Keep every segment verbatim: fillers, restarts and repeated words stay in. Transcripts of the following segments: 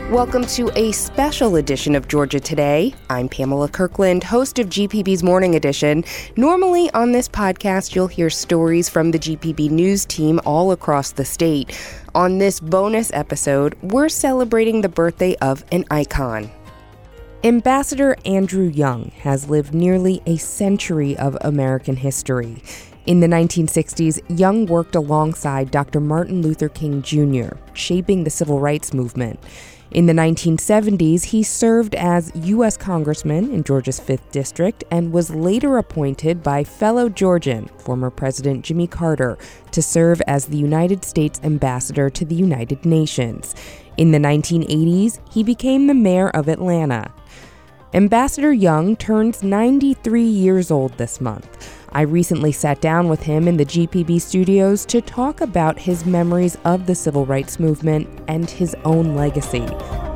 Welcome to a special edition of Georgia Today. I'm Pamela Kirkland, host of G P B's Morning Edition. Normally on this podcast, you'll hear stories from the G P B News team all across the state. On this bonus episode, we're celebrating the birthday of an icon. Ambassador Andrew Young has lived nearly a century of American history. In the nineteen sixties, Young worked alongside Doctor Martin Luther King Junior, shaping the civil rights movement. In the nineteen seventies, he served as U S Congressman in Georgia's fifth District and was later appointed by fellow Georgian, former President Jimmy Carter, to serve as the United States Ambassador to the United Nations. In the nineteen eighties, he became the mayor of Atlanta. Ambassador Young turns ninety-three years old this month. I recently sat down with him in the G P B studios to talk about his memories of the civil rights movement and his own legacy.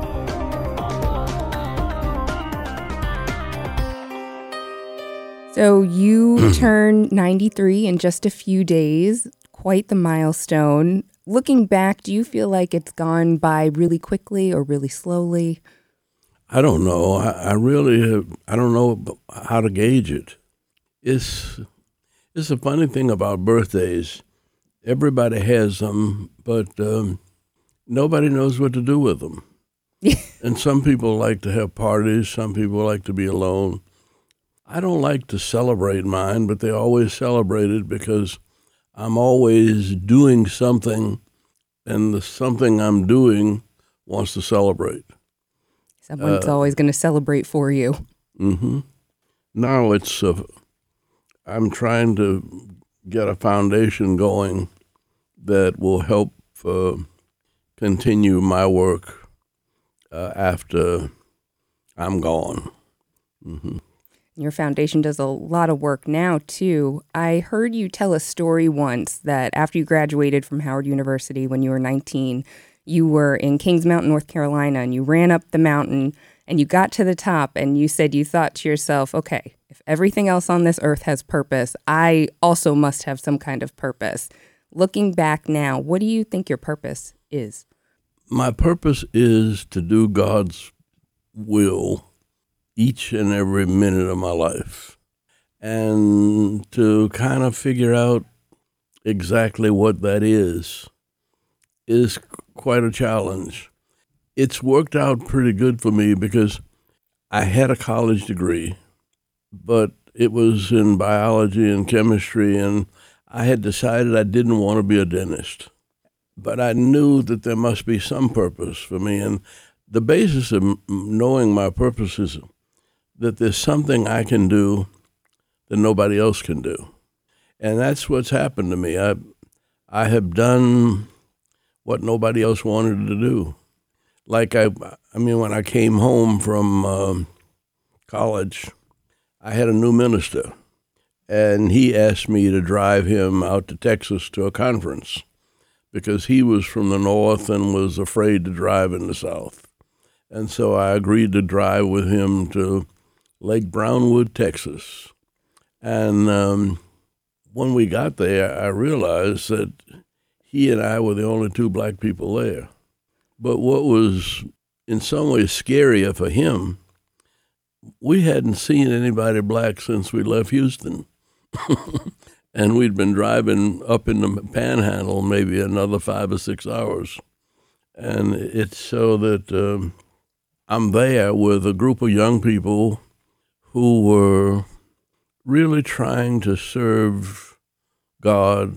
So you turn ninety-three in just a few days, quite the milestone. Looking back, do you feel like it's gone by really quickly or really slowly? I don't know. I, I really have, I don't know how to gauge it. It's it's a funny thing about birthdays. Everybody has them, but um, nobody knows what to do with them. And some people like to have parties. Some people like to be alone. I don't like to celebrate mine, but they always celebrate it because I'm always doing something, and the something I'm doing wants to celebrate. Someone's uh, always going to celebrate for you. Mm-hmm. Now it's... Uh, I'm trying to get a foundation going that will help uh, continue my work uh, after I'm gone. Mm-hmm. Your foundation does a lot of work now, too. I heard you tell a story once that after you graduated from Howard University when you were nineteen, you were in Kings Mountain, North Carolina, and you ran up the mountain and you got to the top and you said you thought to yourself, okay, if everything else on this earth has purpose, I also must have some kind of purpose. Looking back now, what do you think your purpose is? My purpose is to do God's will each and every minute of my life and to kind of figure out exactly what that is, is quite a challenge. It's worked out pretty good for me because I had a college degree, but it was in biology and chemistry, and I had decided I didn't want to be a dentist. But I knew that there must be some purpose for me, and the basis of knowing my purpose is that there's something I can do that nobody else can do. And that's what's happened to me. I, I have done what nobody else wanted to do. Like, I, I mean, when I came home from um, college, I had a new minister, and he asked me to drive him out to Texas to a conference because he was from the north and was afraid to drive in the south. And so I agreed to drive with him to Lake Brownwood, Texas. And um, when we got there, I realized that he and I were the only two black people there. But what was in some ways scarier for him, we hadn't seen anybody black since we left Houston. And we'd been driving up in the Panhandle maybe another five or six hours. And it's so that um, I'm there with a group of young people who were really trying to serve God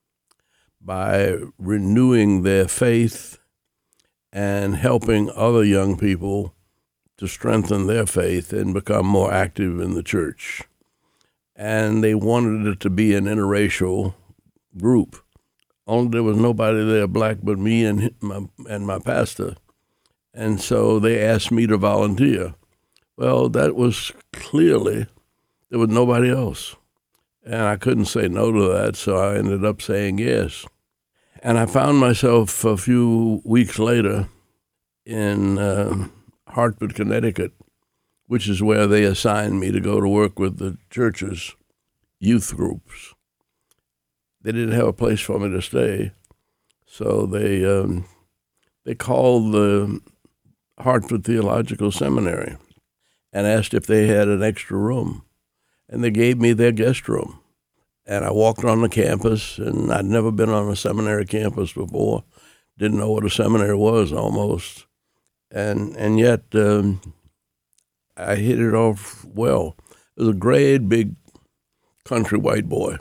by renewing their faith and helping other young people to strengthen their faith and become more active in the church. And they wanted it to be an interracial group. Only there was nobody there black but me and my, and my pastor. And so they asked me to volunteer. Well, that was clearly, there was nobody else. And I couldn't say no to that, so I ended up saying yes. And I found myself a few weeks later in uh, Hartford, Connecticut, which is where they assigned me to go to work with the church's youth groups. They didn't have a place for me to stay, so they um, they called the Hartford Theological Seminary and asked if they had an extra room. And they gave me their guest room. And I walked on the campus, and I'd never been on a seminary campus before. Didn't know what a seminary was almost. And and yet um, I hit it off well. It was a great big country white boy.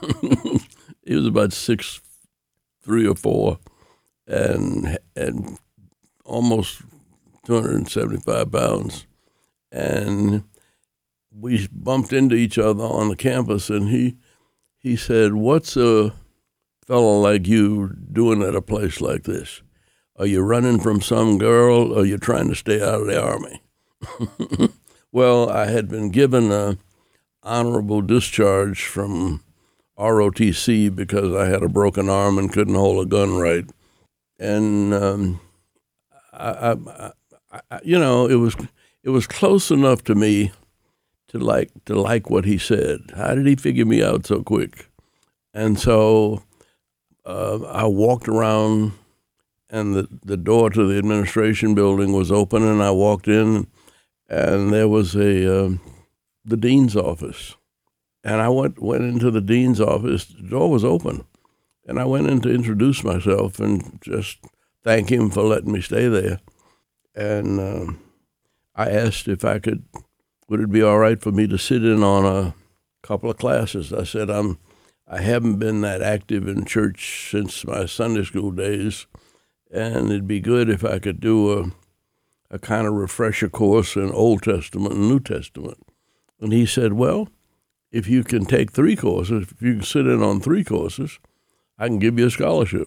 He was about six, three or four, and and almost two hundred seventy-five pounds. And we bumped into each other on the campus, and he he said, "What's a fellow like you doing at a place like this? Are you running from some girl, or are you trying to stay out of the Army?" Well, I had been given a honorable discharge from R O T C because I had a broken arm and couldn't hold a gun right. And, um, I, I, I, you know, it was it was close enough to me to like to like what he said. How did he figure me out so quick? And so uh, I walked around, and the, the door to the administration building was open, and I walked in, and there was a uh, the dean's office. And I went went into the dean's office. The door was open, and I went in to introduce myself and just thank him for letting me stay there. And um, I asked if I could, would it be all right for me to sit in on a couple of classes? I said, I'm, I haven't been that active in church since my Sunday school days, and it'd be good if I could do a, a kind of refresher course in Old Testament and New Testament. And he said, well, if you can take three courses, if you can sit in on three courses, I can give you a scholarship.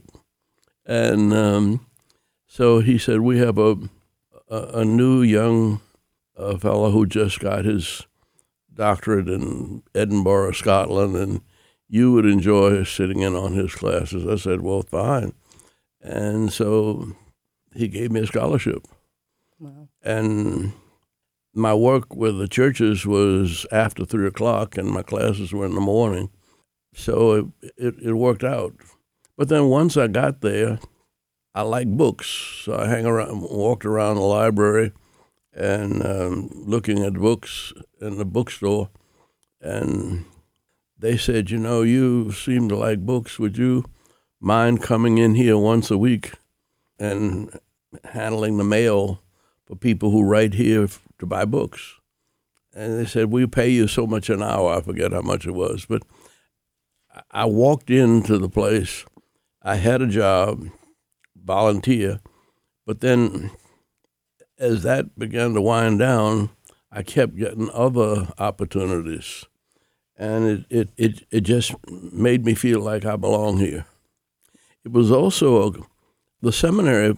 And um, so he said, we have a a, a new young uh, fellow who just got his doctorate in Edinburgh, Scotland, and you would enjoy sitting in on his classes. I said, well, fine. And so he gave me a scholarship. Wow. And my work with the churches was after three o'clock, and my classes were in the morning. So it, it, it worked out. But then once I got there, I like books. So I hang around, walked around the library and um, looking at books in the bookstore. And they said, you know, you seem to like books. Would you mind coming in here once a week and handling the mail for people who write here to buy books? And they said, we'll pay you so much an hour. I forget how much it was. But I walked into the place. I had a job, volunteer. But then as that began to wind down, I kept getting other opportunities. And it, it, it, it just made me feel like I belong here. It was also, a, the seminary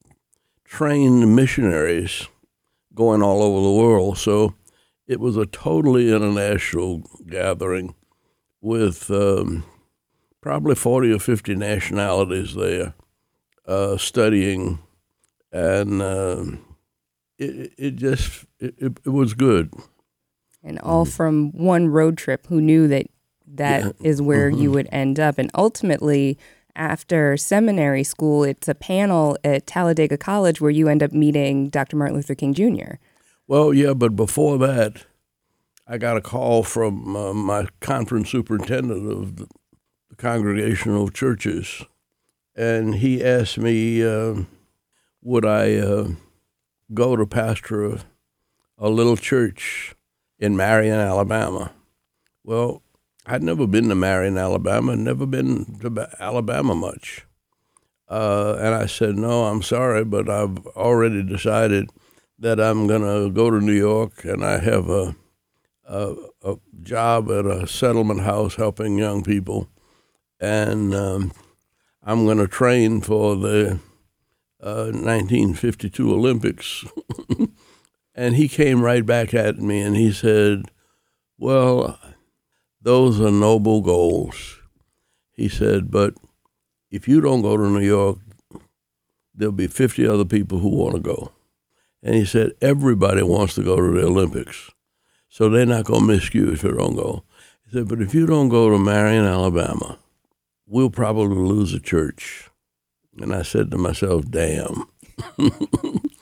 trained missionaries going all over the world, so it was a totally international gathering with um, probably forty or fifty nationalities there uh, studying, and uh, it, it just, it, it was good. And all mm-hmm. from one road trip. Who knew that that yeah. is where mm-hmm. you would end up? And ultimately, after seminary school, it's a panel at Talladega College where you end up meeting Doctor Martin Luther King Junior Well, yeah, but before that, I got a call from uh, my conference superintendent of the, the Congregational Churches, and he asked me, uh, would I uh, go to pastor a, a little church in Marion, Alabama. Well, I'd never been to Marion, Alabama, never been to Alabama much. Uh, and I said, no, I'm sorry, but I've already decided that I'm going to go to New York, and I have a, a, a job at a settlement house helping young people, and um, I'm going to train for the uh, nineteen fifty-two Olympics. And he came right back at me, and he said, well, those are noble goals. He said, but if you don't go to New York, there'll be fifty other people who want to go. And he said, everybody wants to go to the Olympics, so they're not going to miss you if you don't go. He said, but if you don't go to Marion, Alabama, we'll probably lose a church. And I said to myself, damn.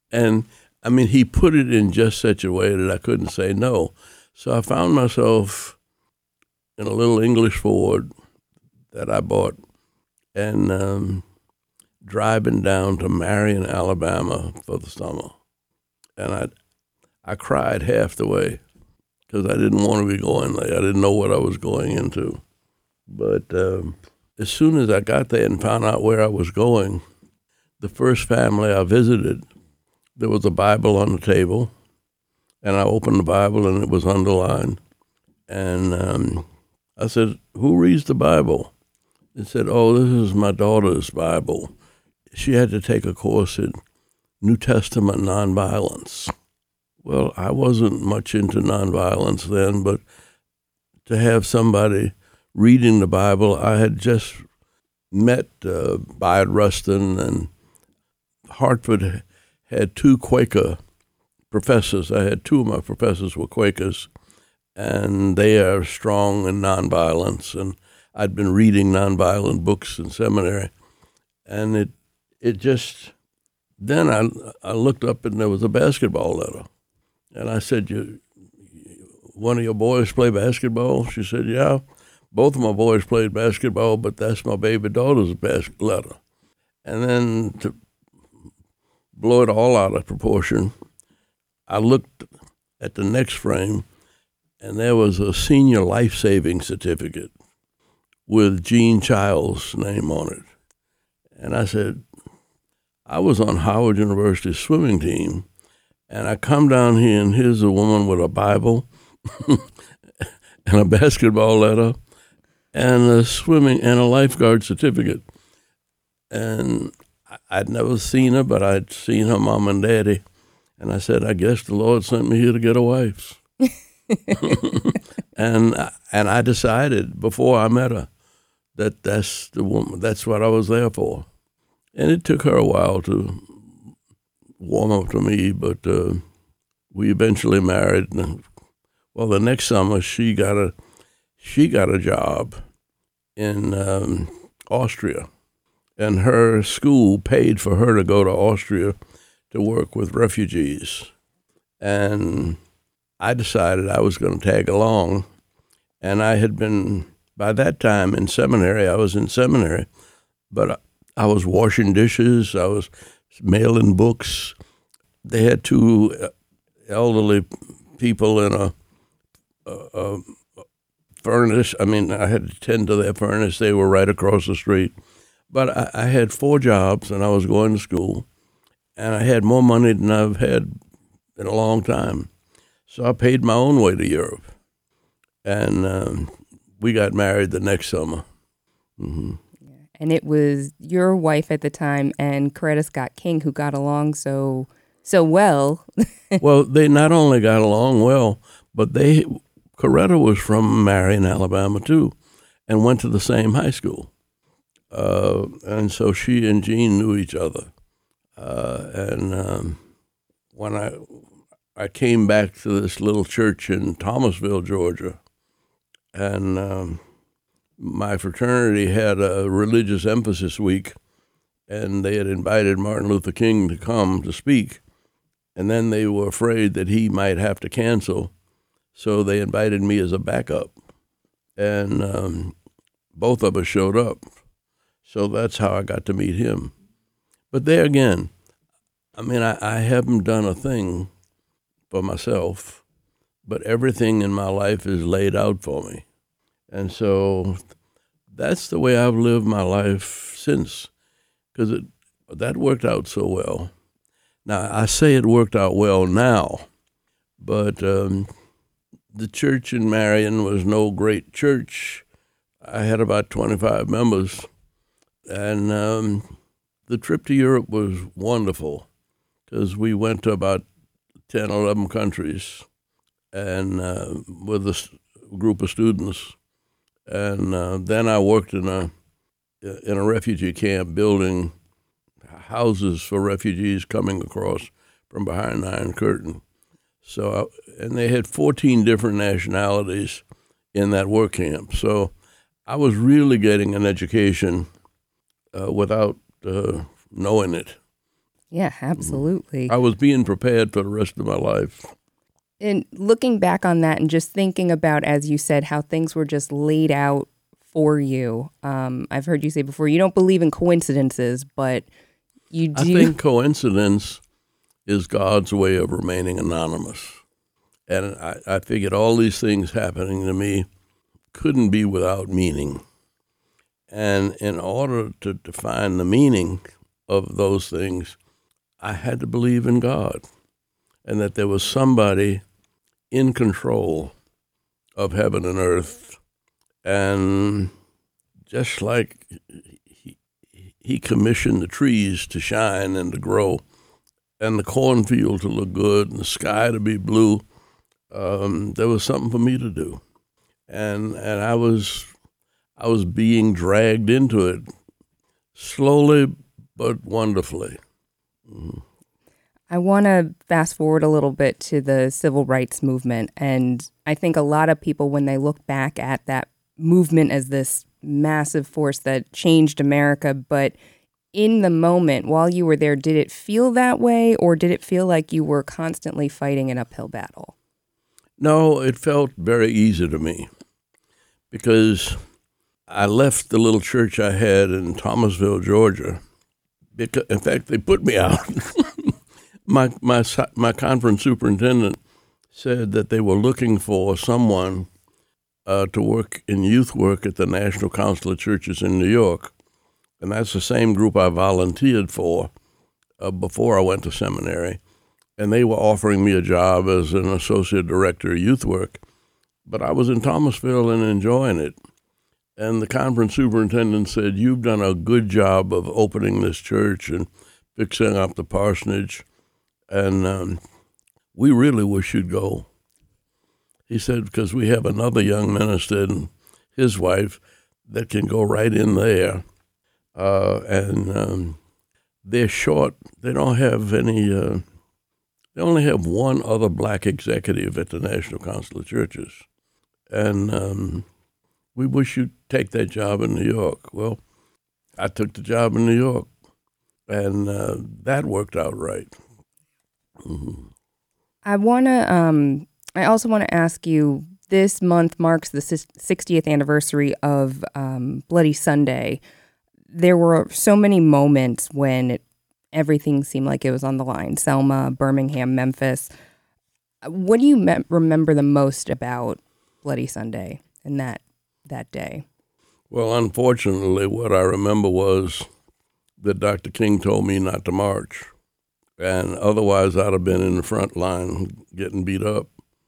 And, I mean, he put it in just such a way that I couldn't say no. So I found myself in a little English Ford that I bought and um, driving down to Marion, Alabama for the summer. And I I cried half the way because I didn't want to be going there. I didn't know what I was going into. But um, as soon as I got there and found out where I was going, the first family I visited, there was a Bible on the table, and I opened the Bible and it was underlined. And um, I said, "Who reads the Bible?" They said, "Oh, this is my daughter's Bible. She had to take a course in New Testament nonviolence." Well, I wasn't much into nonviolence then, but to have somebody reading the Bible, I had just met uh, Bayard Rustin, and Hartford had two Quaker professors. I had two of my professors were Quakers, and they are strong in nonviolence, and I'd been reading nonviolent books in seminary, and it it just, then I I looked up and there was a basketball letter. And I said, "You, one of your boys play basketball?" She said, "Yeah, both of my boys played basketball, but that's my baby daughter's bas- letter." And then to blow it all out of proportion, I looked at the next frame, and there was a senior life-saving certificate with Gene Child's name on it. And I said, I was on Howard University's swimming team, and I come down here, and here's a woman with a Bible and a basketball letter and a swimming and a lifeguard certificate. And I'd never seen her, but I'd seen her mom and daddy. And I said, I guess the Lord sent me here to get a wife. and and I decided before I met her that that's the woman, that's what I was there for. And it took her a while to warm up to me, but uh, we eventually married. And, well, the next summer she got a she got a job in um, Austria, and her school paid for her to go to Austria to work with refugees. And I decided I was going to tag along, and I had been, by that time, in seminary. I was in seminary, but I, I was washing dishes, I was mailing books. They had two elderly people in a, a, a furnace. I mean, I had to tend to their furnace. They were right across the street. But I, I had four jobs, and I was going to school, and I had more money than I've had in a long time. So I paid my own way to Europe, and um, we got married the next summer. Mm-hmm. And it was your wife at the time and Coretta Scott King who got along so so well. Well, they not only got along well, but they Coretta was from Marion, Alabama, too, and went to the same high school. Uh, and so she and Gene knew each other. Uh, and um, when I I came back to this little church in Thomasville, Georgia, and um, my fraternity had a religious emphasis week, and they had invited Martin Luther King to come to speak, and then they were afraid that he might have to cancel, so they invited me as a backup, and um, both of us showed up. So that's how I got to meet him. But there again, I mean, I, I haven't done a thing for myself, but everything in my life is laid out for me. And so that's the way I've lived my life since, because it that worked out so well. Now, I say it worked out well now, but um, the church in Marion was no great church. I had about twenty-five members, and um, the trip to Europe was wonderful because we went to about ten, eleven countries and uh, with a group of students. And uh, then I worked in a in a refugee camp building houses for refugees coming across from behind the Iron Curtain. So, I, and they had fourteen different nationalities in that work camp. So I was really getting an education uh, without uh, knowing it. Yeah, absolutely. I was being prepared for the rest of my life. And looking back on that and just thinking about, as you said, how things were just laid out for you. Um, I've heard you say before, you don't believe in coincidences, but you do. I think coincidence is God's way of remaining anonymous. And I, I figured all these things happening to me couldn't be without meaning. And in order to define the meaning of those things, I had to believe in God and that there was somebody in control of heaven and earth. And just like he, he commissioned the trees to shine and to grow and the cornfield to look good and the sky to be blue, um, there was something for me to do. And and I was I was being dragged into it slowly but wonderfully. Mm-hmm. I want to fast forward a little bit to the civil rights movement. And I think a lot of people, when they look back at that movement as this massive force that changed America, but in the moment, while you were there, did it feel that way, or did it feel like you were constantly fighting an uphill battle? No, it felt very easy to me because I left the little church I had in Thomasville, Georgia. Because, in fact, they put me out. my my my conference superintendent said that they were looking for someone uh, to work in youth work at the National Council of Churches in New York. And that's the same group I volunteered for uh, before I went to seminary. And they were offering me a job as an associate director of youth work. But I was in Thomasville and enjoying it. And the conference superintendent said, "You've done a good job of opening this church and fixing up the parsonage. And um, we really wish you'd go." He said, because we have another young minister and his wife that can go right in there. Uh, and um, they're short. They don't have any, uh, they only have one other black executive at the National Council of Churches. And um, we wish you'd take that job in New York. Well, I took the job in New York, and uh, that worked out right. Mm-hmm. I want to, um, I also want to ask you, this month marks the sixtieth anniversary of um, Bloody Sunday. There were so many moments when it, everything seemed like it was on the line. Selma, Birmingham, Memphis. What do you me- remember the most about Bloody Sunday and that that day? Well, unfortunately, what I remember was that Doctor King told me not to march. And otherwise, I'd have been in the front line getting beat up.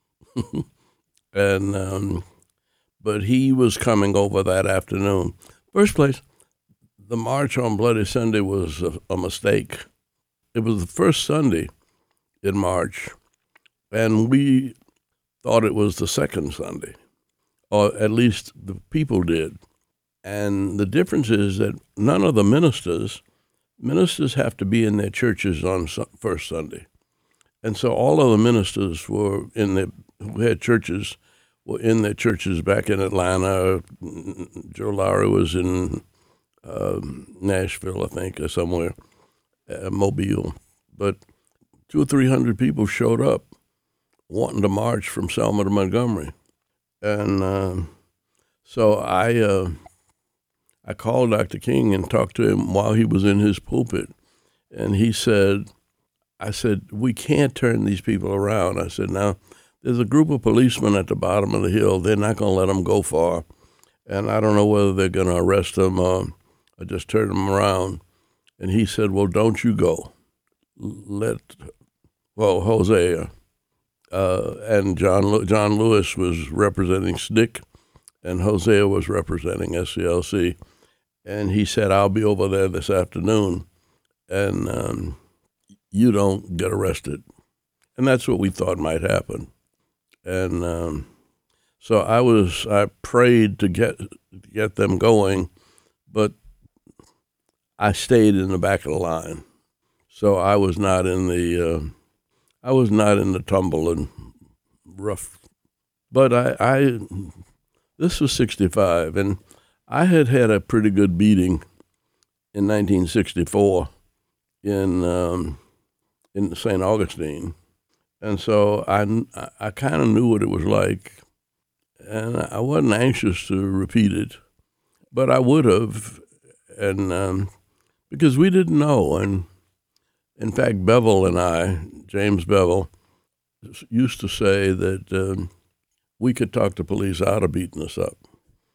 and um, But he was coming over that afternoon. First place, the march on Bloody Sunday was a, a mistake. It was the first Sunday in March, and we thought it was the second Sunday, or at least the people did. And the difference is that none of the ministers, ministers have to be in their churches on first Sunday. And so all of the ministers were in their, who had churches, were in their churches back in Atlanta. Joe Lowry was in Um, Nashville, I think, or somewhere, uh, Mobile. But two or three hundred people showed up wanting to march from Selma to Montgomery. And uh, so I uh, I called Doctor King and talked to him while he was in his pulpit. And he said, I said, "We can't turn these people around." I said, "Now, there's a group of policemen at the bottom of the hill. They're not going to let them go far. And I don't know whether they're going to arrest them or I just turned him around." And he said, "Well, don't you go. Let, well, Hosea uh, and John John Lewis was representing S N C C, and Hosea was representing S C L C. And he said, I'll be over there this afternoon, and um, you don't get arrested." And that's what we thought might happen. And um, so I was, I prayed to get get them going, but I stayed in the back of the line. So I was not in the, uh, I was not in the tumble and rough. But I, I, this was sixty-five, and I had had a pretty good beating in nineteen sixty-four in um, in Saint Augustine. And so I, I kind of knew what it was like, and I wasn't anxious to repeat it, but I would have, and um, because we didn't know. And in fact, Bevel and I, James Bevel, used to say that um, we could talk the police out of beating us up.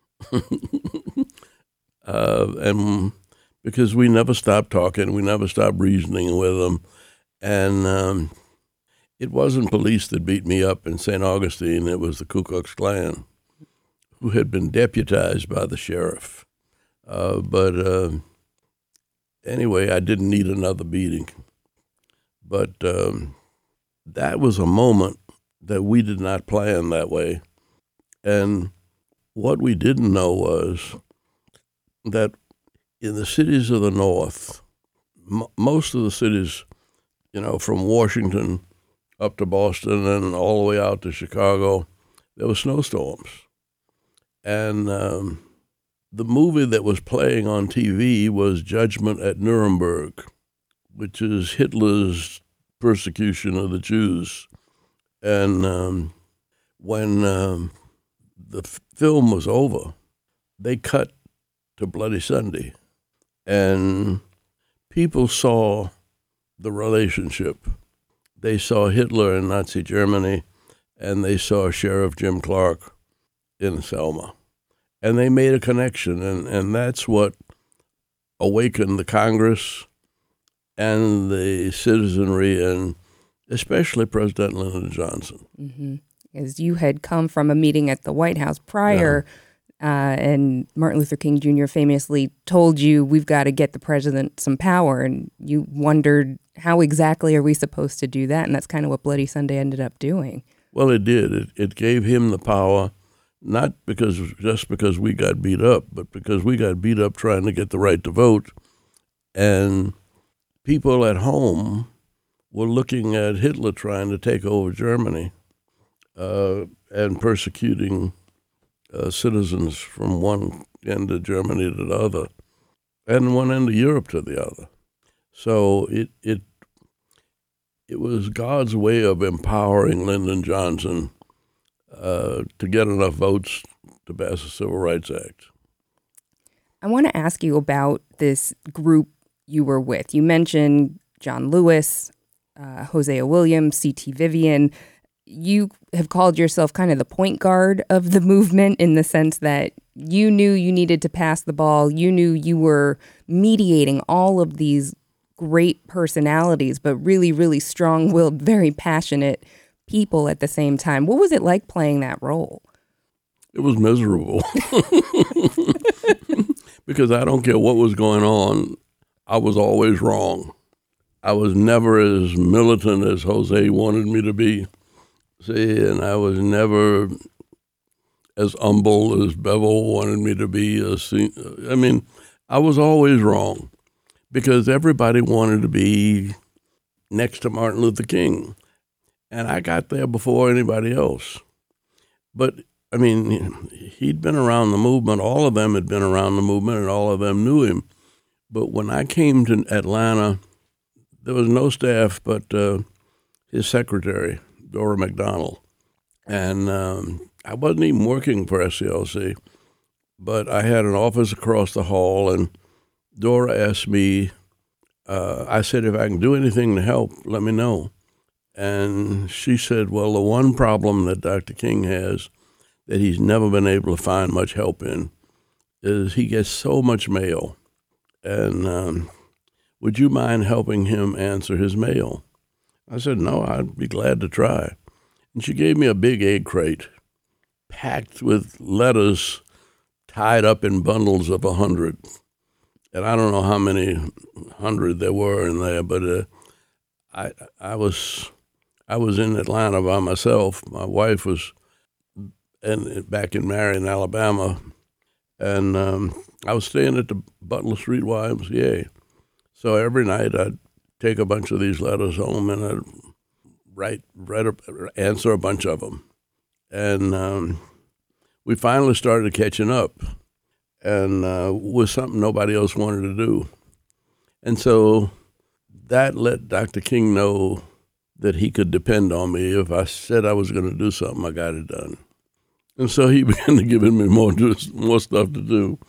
uh, and because we never stopped talking, we never stopped reasoning with them. And um, it wasn't police that beat me up in Saint Augustine. It was the Ku Klux Klan, who had been deputized by the sheriff. Uh, but uh, anyway, I didn't need another beating. But um, that was a moment that we did not plan that way. And what we didn't know was that in the cities of the North, m- most of the cities, you know, from Washington up to Boston and all the way out to Chicago, there were snowstorms. And um, the movie that was playing on T V was Judgment at Nuremberg, which is Hitler's persecution of the Jews. And um, when um, the f- film was over, they cut to Bloody Sunday. And people saw the relationship. They saw Hitler in Nazi Germany, and they saw Sheriff Jim Clark in Selma. And they made a connection, and, and that's what awakened the Congress and the citizenry, and especially President Lyndon Johnson. Mm-hmm. As you had come from a meeting at the White House prior, yeah. uh, and Martin Luther King Junior famously told you, we've got to get the president some power, and you wondered, how exactly are we supposed to do that? And that's kind of what Bloody Sunday ended up doing. Well, it did. It, it gave him the power, not because just because we got beat up, but because we got beat up trying to get the right to vote. And people at home were looking at Hitler trying to take over Germany uh, and persecuting uh, citizens from one end of Germany to the other, and one end of Europe to the other. So it it it was God's way of empowering Lyndon Johnson uh, to get enough votes to pass the Civil Rights Act. I want to ask you about this group you were with. You mentioned John Lewis, uh, Hosea Williams, C T Vivian. You have called yourself kind of the point guard of the movement, in the sense that you knew you needed to pass the ball. You knew you were mediating all of these great personalities, but really, really strong-willed, very passionate people at the same time. What was it like playing that role? It was miserable. Because I don't care what was going on, I was always wrong. I was never as militant as Jose wanted me to be. See, and I was never as humble as Bevel wanted me to be. I mean, I was always wrong, because everybody wanted to be next to Martin Luther King. And I got there before anybody else. But, I mean, he'd been around the movement. All of them had been around the movement, and all of them knew him. But when I came to Atlanta, there was no staff but uh, his secretary, Dora McDonald. And um, I wasn't even working for S C L C, but I had an office across the hall, and Dora asked me, uh, I said, if I can do anything to help, let me know. And she said, well, the one problem that Doctor King has that he's never been able to find much help in is he gets so much mail. And um, would you mind helping him answer his mail? I said, no, I'd be glad to try. And she gave me a big egg crate packed with letters tied up in bundles of a hundred. And I don't know how many hundred there were in there, but uh, I I was I was in Atlanta by myself. My wife was in, back in Marion, Alabama, and um, I was staying at the Butler Street Y M C A. So every night I'd take a bunch of these letters home, and I'd write, write a, answer a bunch of them. And um, we finally started catching up, and uh, was something nobody else wanted to do. And so that let Doctor King know that he could depend on me. If I said I was going to do something, I got it done. And so he began to giving me more more stuff to do.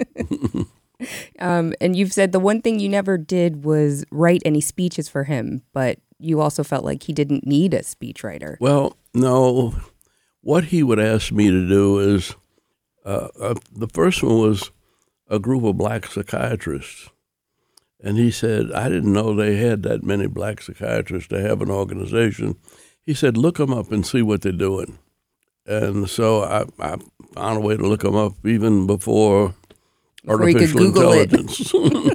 um, and you've said the one thing you never did was write any speeches for him, but you also felt like he didn't need a speechwriter. Well, no. What he would ask me to do is, uh, uh, the first one was a group of black psychiatrists. And he said, I didn't know they had that many black psychiatrists to have an organization. He said, look them up and see what they're doing. And so I, I found a way to look them up even before, before artificial intelligence.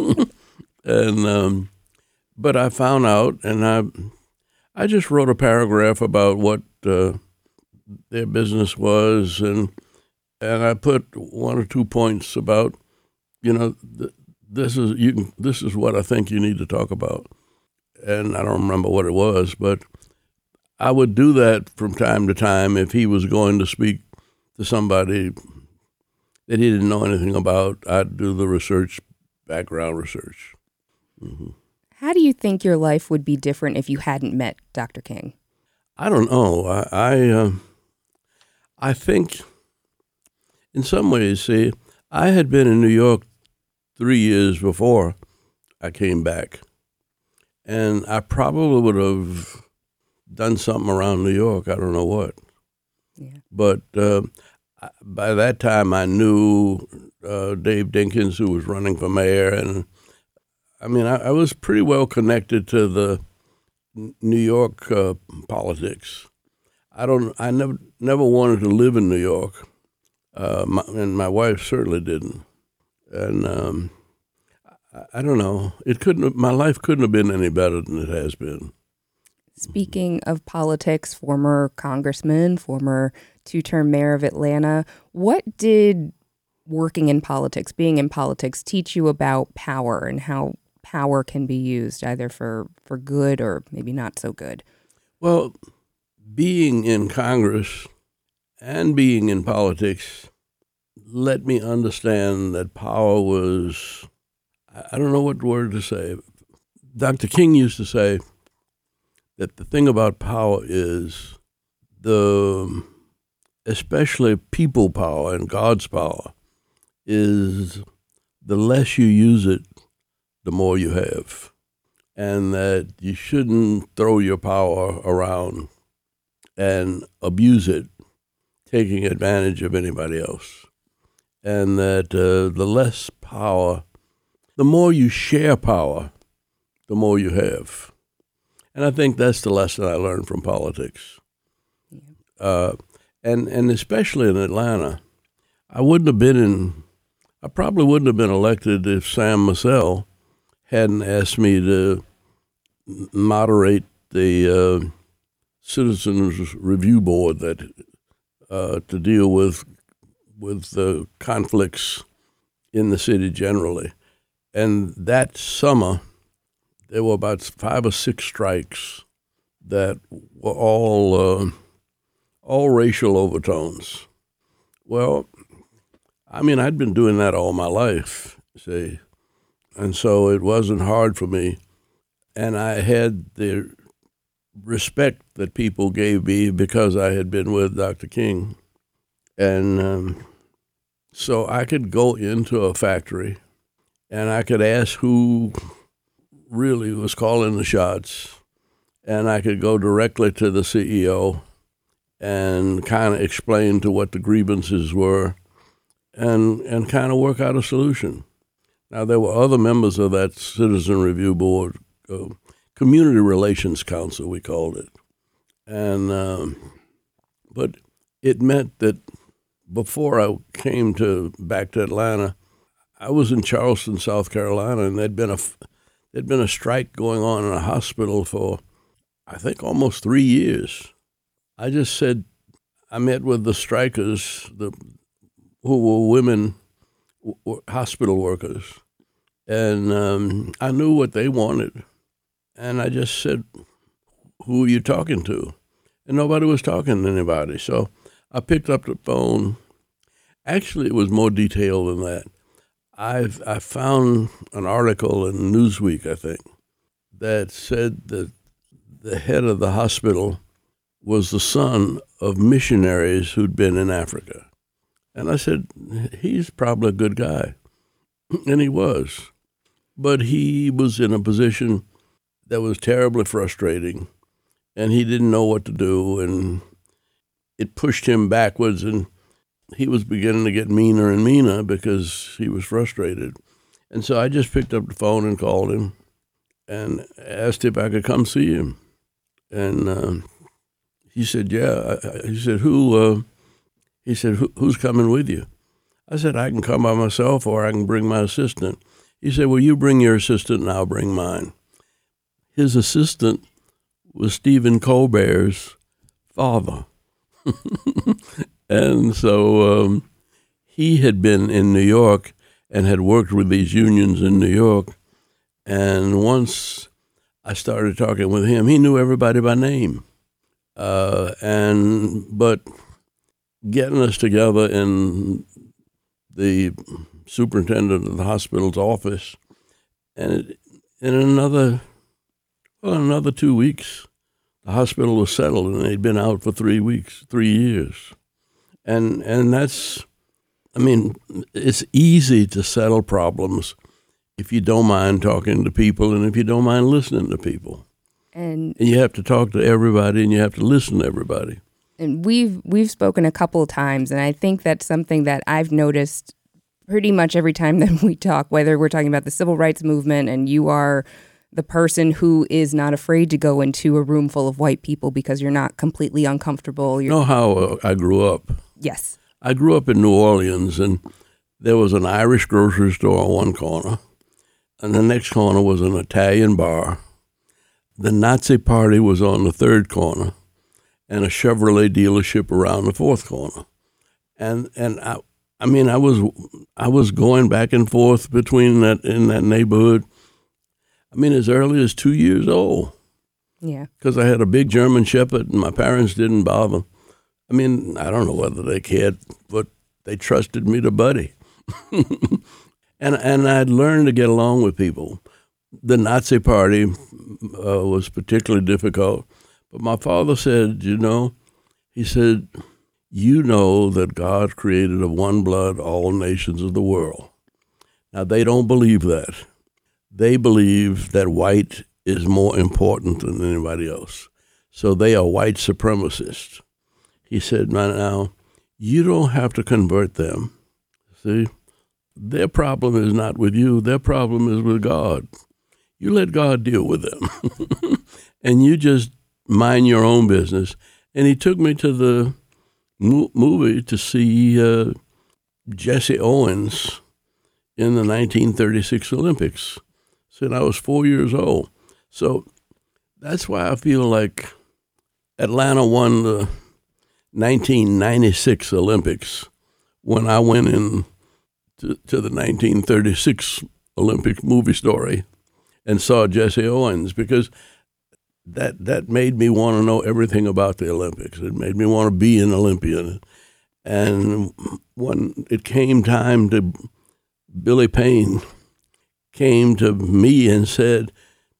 and um, but I found out, and I I just wrote a paragraph about what uh, their business was, and and I put one or two points about, you know, th- this is you can, this is what I think you need to talk about, and I don't remember what it was, but I would do that from time to time if he was going to speak to somebody that he didn't know anything about. I'd do the research, background research. Mm-hmm. How do you think your life would be different if you hadn't met Doctor King? I don't know. I I, uh, I think in some ways, see, I had been in New York three years before I came back, and I probably would have done something around New York. I don't know what. Yeah. But uh, by that time, I knew uh, Dave Dinkins, who was running for mayor, and I mean, I, I was pretty well connected to the New York uh, politics. I don't. I never never wanted to live in New York, uh, my, and my wife certainly didn't. And um, I, I don't know. It couldn't. Have, my life couldn't have been any better than it has been. Speaking of politics, former congressman, former two-term mayor of Atlanta, what did working in politics, being in politics, teach you about power and how power can be used either for, for good or maybe not so good? Well, being in Congress and being in politics let me understand that power was, I don't know what word to say. Doctor King used to say that the thing about power is the, especially people power and God's power, is the less you use it, the more you have. And that you shouldn't throw your power around and abuse it, taking advantage of anybody else. And that uh, the less power, the more you share power, the more you have. And I think that's the lesson I learned from politics. Yeah. Uh, and and especially in Atlanta, I wouldn't have been in, I probably wouldn't have been elected if Sam Massell hadn't asked me to moderate the uh, Citizens Review Board that uh, to deal with with the conflicts in the city generally. And that summer, there were about five or six strikes that were all uh, all racial overtones. Well, I mean, I'd been doing that all my life, see, and so it wasn't hard for me. And I had the respect that people gave me because I had been with Doctor King. And um, so I could go into a factory and I could ask who really was calling the shots, and I could go directly to the C E O and kind of explain to what the grievances were and and kind of work out a solution. Now, there were other members of that Citizen Review Board, uh, Community Relations Council, we called it. And um, but it meant that before I came to back to Atlanta, I was in Charleston, South Carolina, and there'd been a there'd been a strike going on in a hospital for, I think, almost three years. I just said, I met with the strikers, the who were women w- hospital workers, and um, I knew what they wanted, and I just said, "Who are you talking to?" And nobody was talking to anybody, so I picked up the phone. Actually, it was more detailed than that. I've I found an article in Newsweek, I think, that said that the head of the hospital was the son of missionaries who'd been in Africa. And I said, he's probably a good guy. And he was. But he was in a position that was terribly frustrating, and he didn't know what to do, and it pushed him backwards, and he was beginning to get meaner and meaner because he was frustrated. And so I just picked up the phone and called him and asked if I could come see him. And uh, he said, yeah. I, he said, who, uh, he said, who, who's coming with you? I said, I can come by myself or I can bring my assistant. He said, well, you bring your assistant and I'll bring mine. His assistant was Stephen Colbert's father. And so um, he had been in New York and had worked with these unions in New York. And once I started talking with him, he knew everybody by name. Uh, and but getting us together in the superintendent of the hospital's office, and it, in another, well, another two weeks, the hospital was settled, and they'd been out for three weeks, three years. And and that's, I mean, it's easy to settle problems if you don't mind talking to people and if you don't mind listening to people. And, and you have to talk to everybody and you have to listen to everybody. And we've we've spoken a couple of times, and I think that's something that I've noticed pretty much every time that we talk, whether we're talking about the civil rights movement and you are the person who is not afraid to go into a room full of white people because you're not completely uncomfortable. You know how uh, I grew up? Yes. I grew up in New Orleans, and there was an Irish grocery store on one corner, and the next corner was an Italian bar. The Nazi Party was on the third corner, and a Chevrolet dealership around the fourth corner. And and I, I mean, I was I was going back and forth between that in that neighborhood. I mean, as early as two years old. Yeah. Because I had a big German Shepherd, and my parents didn't bother. I mean, I don't know whether they cared, but they trusted me to buddy. and and I'd learned to get along with people. The Nazi Party uh, was particularly difficult. But my father said, you know, he said, you know that God created of one blood all nations of the world. Now, they don't believe that. They believe that white is more important than anybody else. So they are white supremacists. He said, now, you don't have to convert them. See, their problem is not with you. Their problem is with God. You let God deal with them. And you just mind your own business. And he took me to the mo- movie to see uh, Jesse Owens in the nineteen thirty-six Olympics. Said I was four years old. So that's why I feel like Atlanta won the nineteen ninety-six Olympics when I went in to, to the nineteen thirty-six Olympic movie story and saw Jesse Owens, because that that made me want to know everything about the Olympics. It made me want to be an Olympian. And when it came time to, Billy Payne came to me and said,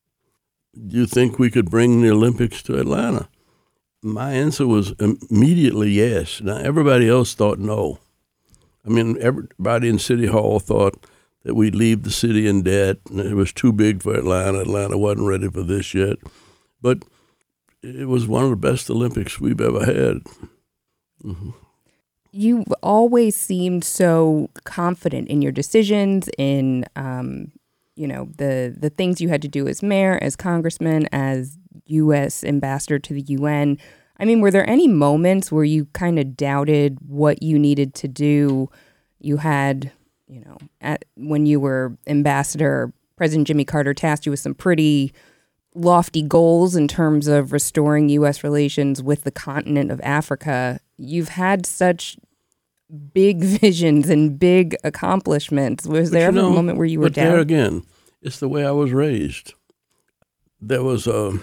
do you think we could bring the Olympics to Atlanta? My answer was immediately yes. Now, everybody else thought no. I mean, everybody in City Hall thought that we'd leave the city in debt, and it was too big for Atlanta. Atlanta wasn't ready for this yet. But it was one of the best Olympics we've ever had. Mm-hmm. You always seemed so confident in your decisions, in um, you know, the the things you had to do as mayor, as congressman, as U S ambassador to the U N. I mean, were there any moments where you kind of doubted what you needed to do? You had, you know, at, when you were ambassador, President Jimmy Carter tasked you with some pretty lofty goals in terms of restoring U S relations with the continent of Africa. You've had such big visions and big accomplishments. Was there ever a moment where you were but down? There again, it's the way I was raised. There was a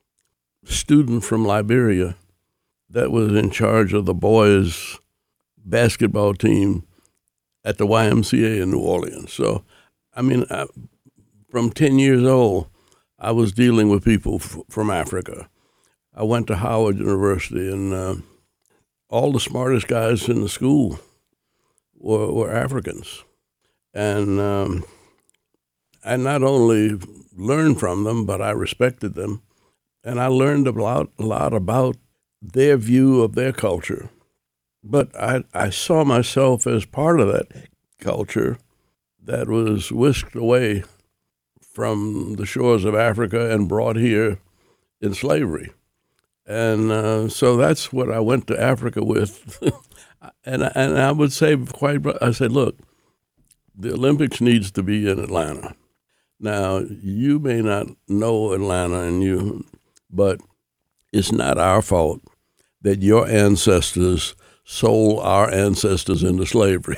student from Liberia that was in charge of the boys' basketball team at the Y M C A in New Orleans. So, I mean, I, from ten years old, I was dealing with people f- from Africa. I went to Howard University, and uh, all the smartest guys in the school were, were Africans. And um, I not only learned from them, but I respected them. And I learned a lot, a lot about their view of their culture. But I, I saw myself as part of that culture that was whisked away from the shores of Africa and brought here in slavery. And uh, so that's what I went to Africa with. and, and I would say quite, I said, look, the Olympics needs to be in Atlanta. Now, you may not know Atlanta, and you, but it's not our fault that your ancestors sold our ancestors into slavery.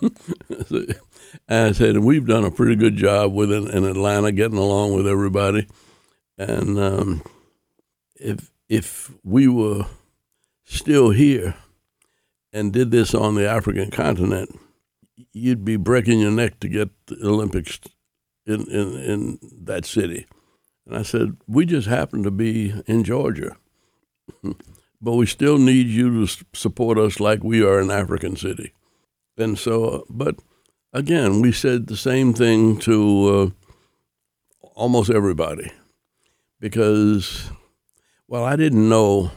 And I said, we've done a pretty good job with it in Atlanta, getting along with everybody. And um, if if we were still here and did this on the African continent, you'd be breaking your neck to get the Olympics in, in, in that city. And I said, we just happen to be in Georgia, but we still need you to support us like we are an African city. And so, but again, we said the same thing to uh, almost everybody, because, well, I didn't know,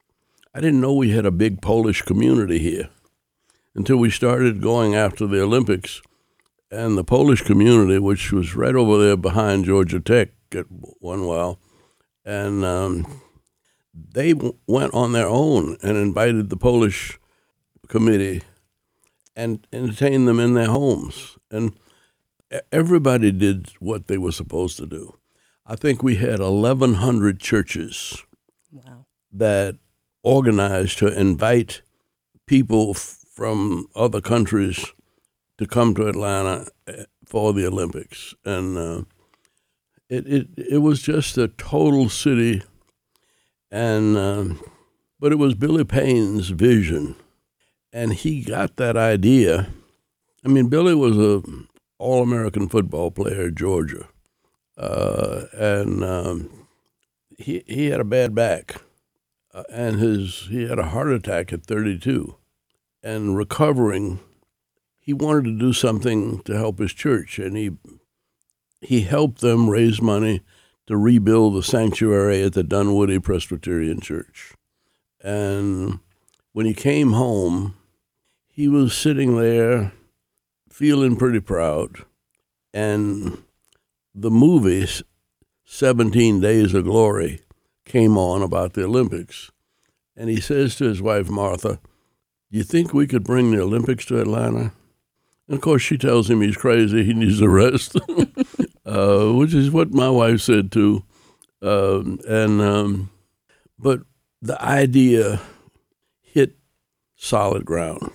I didn't know we had a big Polish community here until we started going after the Olympics. And the Polish community, which was right over there behind Georgia Tech at one while, and um, they w- went on their own and invited the Polish committee and entertained them in their homes. And everybody did what they were supposed to do. I think we had eleven hundred churches wow. that organized to invite people f- from other countries to come to Atlanta for the Olympics. And uh, it, it it was just a total city. And uh, but it was Billy Payne's vision. And he got that idea. I mean, Billy was a All-American football player at Georgia. Uh, and um, he he had a bad back. Uh, and his he had a heart attack at thirty-two. And recovering, he wanted to do something to help his church. And he he helped them raise money to rebuild the sanctuary at the Dunwoody Presbyterian Church. And when he came home, he was sitting there feeling pretty proud. And the movie, seventeen Days of Glory, came on about the Olympics. And he says to his wife, Martha, do you think we could bring the Olympics to Atlanta? And of course, she tells him he's crazy, he needs a rest, uh, which is what my wife said too. Um, and um, but the idea hit solid ground.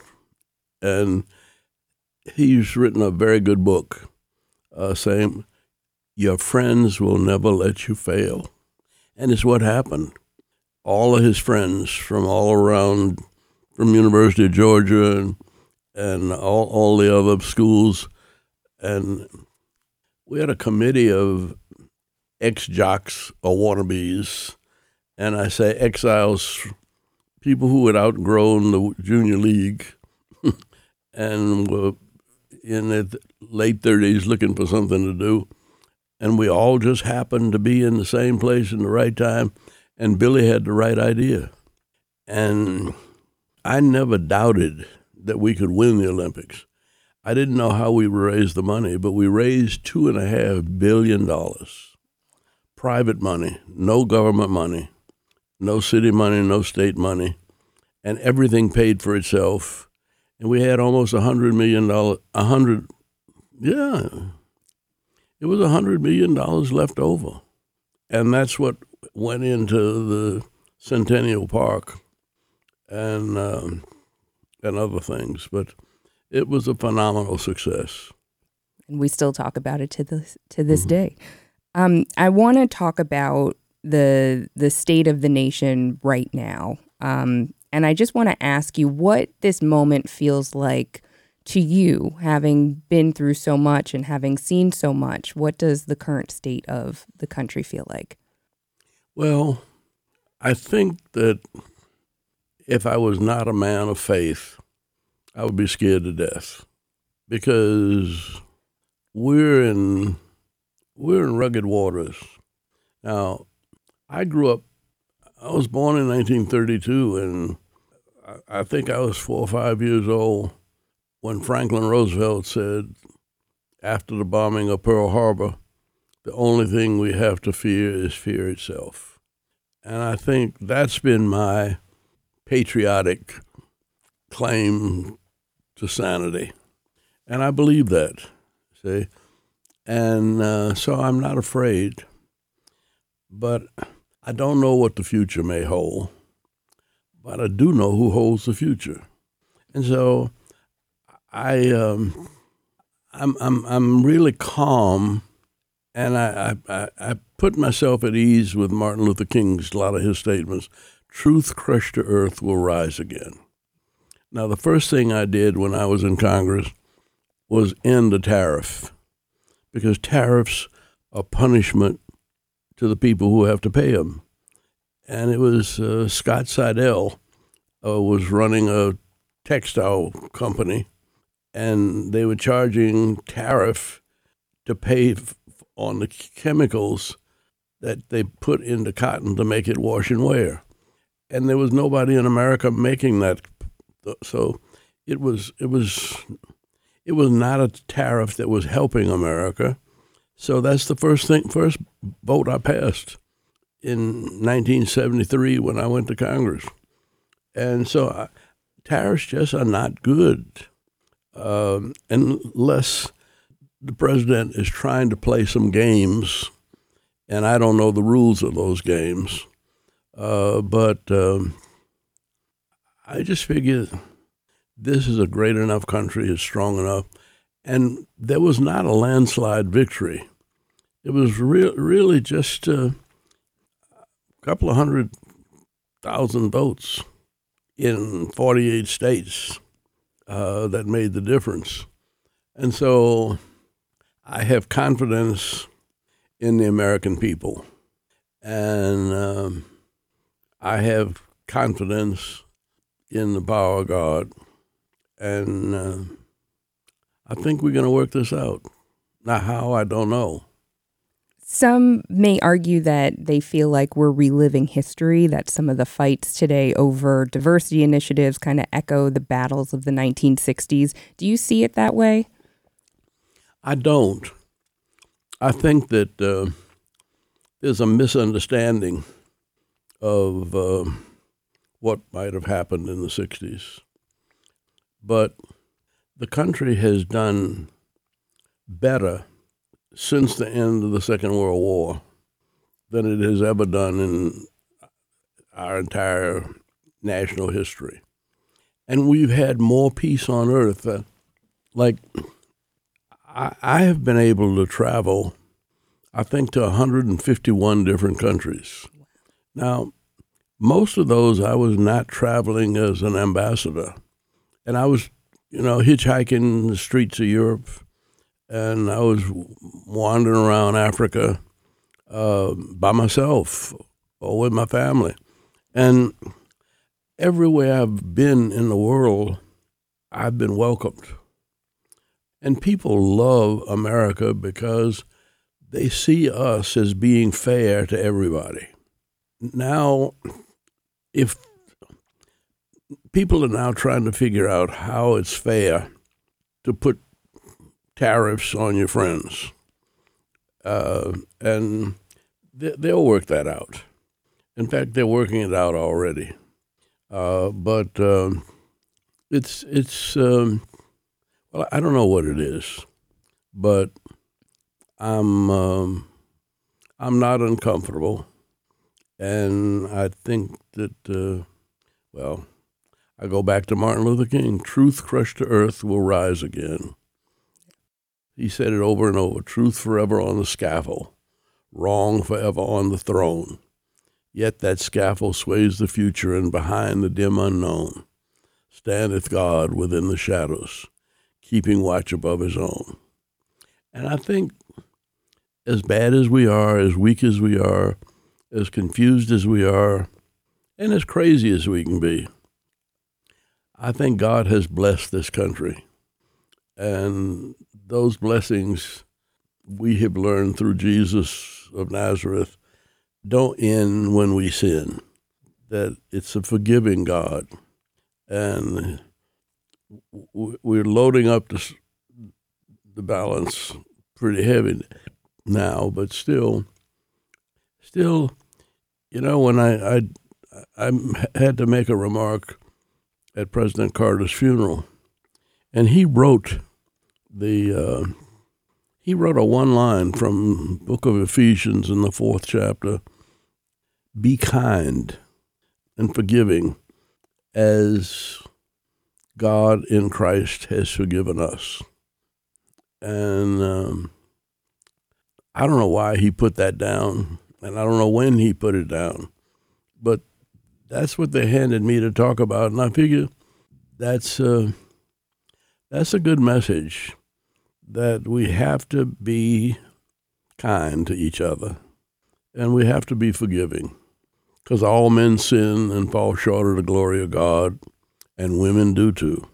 And he's written a very good book uh, saying, your friends will never let you fail. And it's what happened. All of his friends from all around, from University of Georgia and, and all, all the other schools, and we had a committee of ex-jocks or wannabes, and I say exiles, people who had outgrown the junior league and were in their late thirties looking for something to do. And we all just happened to be in the same place in the right time, and Billy had the right idea. And I never doubted that we could win the Olympics. I didn't know how we would raise the money, but we raised two and a half billion dollars. Private money, no government money, no city money, no state money, and everything paid for itself. And we had almost a hundred million dollars, a hundred, yeah, it was a hundred million dollars left over. And that's what went into the Centennial Park and um, and other things. But it was a phenomenal success. And we still talk about it to this to this mm-hmm. day. Um, I want to talk about the the state of the nation right now. Um, and I just want to ask you what this moment feels like to you, having been through so much and having seen so much, what does the current state of the country feel like? Well, I think that if I was not a man of faith, I would be scared to death, because we're in we're in rugged waters. Now, I grew up, I was born in nineteen thirty-two, and I, I think I was four or five years old when Franklin Roosevelt said, after the bombing of Pearl Harbor, the only thing we have to fear is fear itself. And I think that's been my patriotic claim to sanity. And I believe that, see? And uh, so I'm not afraid. But I don't know what the future may hold. But I do know who holds the future. And so I, um, I'm, I'm, I'm really calm, and I, I, I put myself at ease with Martin Luther King's, a lot of his statements. Truth crushed to earth will rise again. Now, the first thing I did when I was in Congress was end the tariff, because tariffs are punishment to the people who have to pay them. And it was uh, Scott Seidel uh, was running a textile company, and they were charging tariff to pay f- on the chemicals that they put into cotton to make it wash and wear. And there was nobody in America making that. So it was it was it was not a tariff that was helping America. So that's the first thing, first vote I passed in nineteen seventy-three when I went to Congress. And so I, tariffs just are not good um, unless the president is trying to play some games, and I don't know the rules of those games. Uh, but um, I just figure this is a great enough country, it's strong enough. And there was not a landslide victory. It was re- really just uh, a couple of hundred thousand votes in forty-eight states uh, that made the difference. And so I have confidence in the American people. And um, I have confidence in the power of God. And uh, I think we're going to work this out. Now, how, I don't know. Some may argue that they feel like we're reliving history, that some of the fights today over diversity initiatives kind of echo the battles of the nineteen sixties. Do you see it that way? I don't. I think that uh, there's a misunderstanding of uh, what might have happened in the sixties. But the country has done better since the end of the Second World War than it has ever done in our entire national history. And we've had more peace on earth. Uh, like, I, I have been able to travel, I think, to one hundred fifty-one different countries. Now, most of those I was not traveling as an ambassador. And I was, you know, hitchhiking the streets of Europe, and I was wandering around Africa uh, by myself or with my family. And everywhere I've been in the world, I've been welcomed. And people love America because they see us as being fair to everybody. Now, if people are now trying to figure out how it's fair to put tariffs on your friends, uh, and they, they'll work that out. In fact, they're working it out already. Uh, but um, it's it's um, well, I don't know what it is, but I'm um, I'm not uncomfortable, and I think that uh, well. I go back to Martin Luther King. Truth crushed to earth will rise again. He said it over and over. Truth forever on the scaffold. Wrong forever on the throne. Yet that scaffold sways the future, and behind the dim unknown standeth God within the shadows, keeping watch above his own. And I think as bad as we are, as weak as we are, as confused as we are, and as crazy as we can be, I think God has blessed this country. And those blessings we have learned through Jesus of Nazareth don't end when we sin, that it's a forgiving God. And we're loading up the, the balance pretty heavy now, but still, still, you know, when I, I, I had to make a remark at President Carter's funeral, and he wrote the uh, he wrote a one line from Book of Ephesians in the fourth chapter: "Be kind and forgiving, as God in Christ has forgiven us." And um, I don't know why he put that down, and I don't know when he put it down, but that's what they handed me to talk about, and I figure that's uh, that's a good message, that we have to be kind to each other, and we have to be forgiving, because all men sin and fall short of the glory of God, and women do too.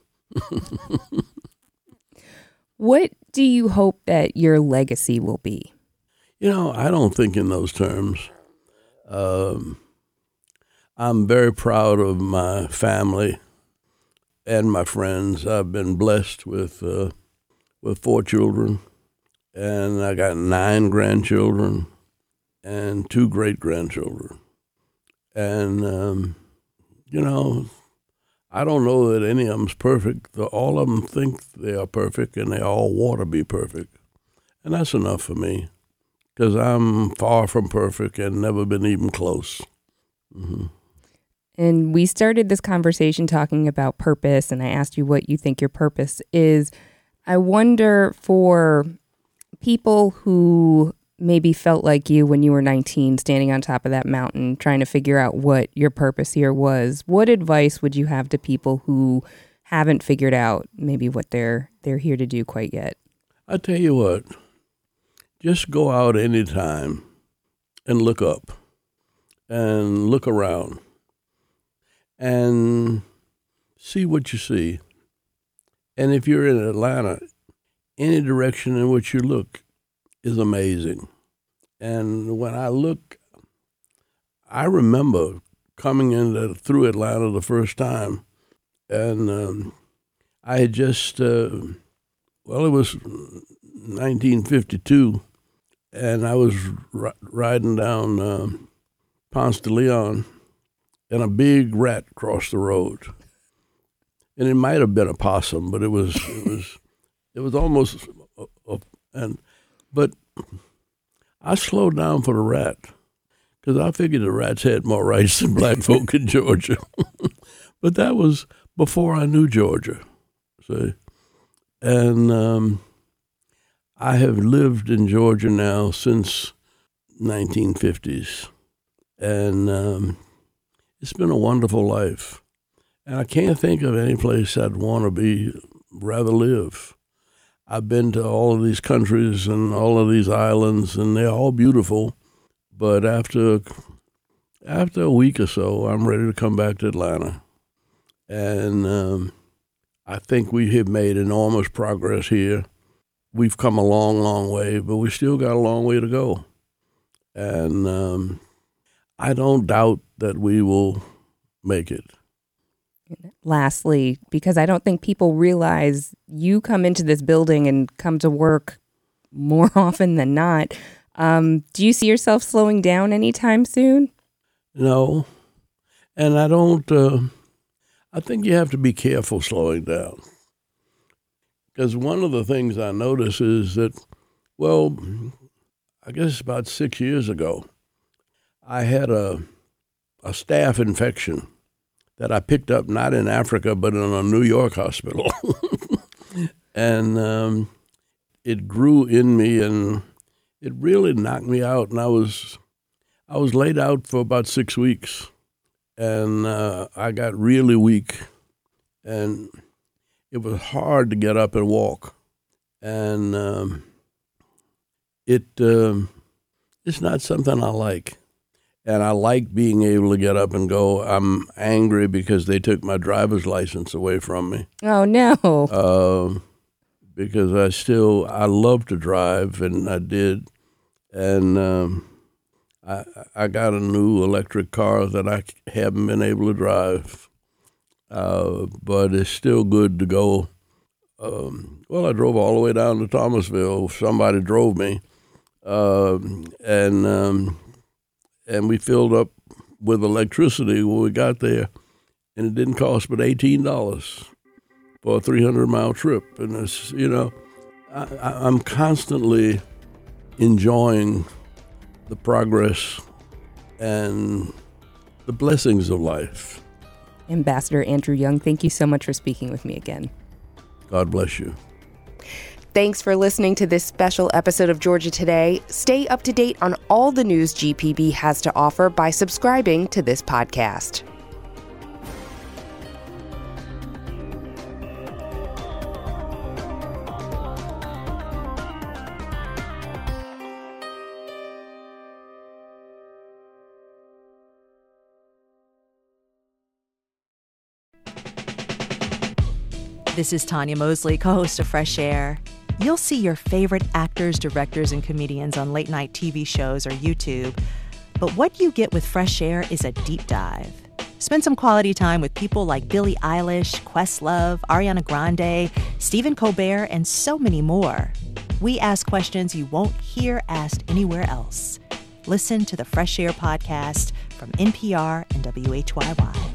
What do you hope that your legacy will be? You know, I don't think in those terms. Um, I'm very proud of my family and my friends. I've been blessed with uh, with four children, and I got nine grandchildren and two great-grandchildren. And, um, you know, I don't know that any of them's perfect. All of them think they are perfect, and they all want to be perfect. And that's enough for me, because I'm far from perfect and never been even close. Mm-hmm. And we started this conversation talking about purpose, and I asked you what you think your purpose is. I wonder, for people who maybe felt like you when you were nineteen, standing on top of that mountain, trying to figure out what your purpose here was, what advice would you have to people who haven't figured out maybe what they're they're here to do quite yet? I tell you what, just go out anytime and look up and look around and see what you see. And if you're in Atlanta, any direction in which you look is amazing. And when I look, I remember coming in through Atlanta the first time, and um, I had just, uh, well, it was nineteen fifty-two, and I was r- riding down uh, Ponce de Leon, and a big rat crossed the road. And it might have been a possum, but it was, it was, it was almost, a, a, and, but I slowed down for the rat, because I figured the rats had more rights than black folk in Georgia. But that was before I knew Georgia, see? And um, I have lived in Georgia now since nineteen fifties, and um, it's been a wonderful life. And I can't think of any place I'd want to be, rather live. I've been to all of these countries and all of these islands, and they're all beautiful. But after after a week or so, I'm ready to come back to Atlanta. And um, I think we have made enormous progress here. We've come a long, long way, but we still got a long way to go. And um, I don't doubt that we will make it. Lastly, because I don't think people realize you come into this building and come to work more often than not. Um, do you see yourself slowing down anytime soon? No. And I don't, uh, I think you have to be careful slowing down. Because one of the things I notice is that, well, I guess about six years ago, I had a a staph infection that I picked up not in Africa, but in a New York hospital. And um, it grew in me, and it really knocked me out. And I was I was laid out for about six weeks, and uh, I got really weak. And it was hard to get up and walk. And um, it um, it's not something I like. And I like being able to get up and go. I'm angry because they took my driver's license away from me. Oh, no. Uh, because I still, I love to drive, and I did. And um, I, I got a new electric car that I haven't been able to drive. Uh, but it's still good to go. Um, well, I drove all the way down to Thomasville. Somebody drove me. Uh, and... Um, And we filled up with electricity when we got there, and it didn't cost but eighteen dollars for a three hundred mile trip. And it's, you know, I, I'm constantly enjoying the progress and the blessings of life. Ambassador Andrew Young, thank you so much for speaking with me again. God bless you. Thanks for listening to this special episode of Georgia Today. Stay up to date on all the news G P B has to offer by subscribing to this podcast. This is Tanya Mosley, co-host of Fresh Air. You'll see your favorite actors, directors, and comedians on late-night T V shows or YouTube. But what you get with Fresh Air is a deep dive. Spend some quality time with people like Billie Eilish, Questlove, Ariana Grande, Stephen Colbert, and so many more. We ask questions you won't hear asked anywhere else. Listen to the Fresh Air podcast from N P R and W H Y Y.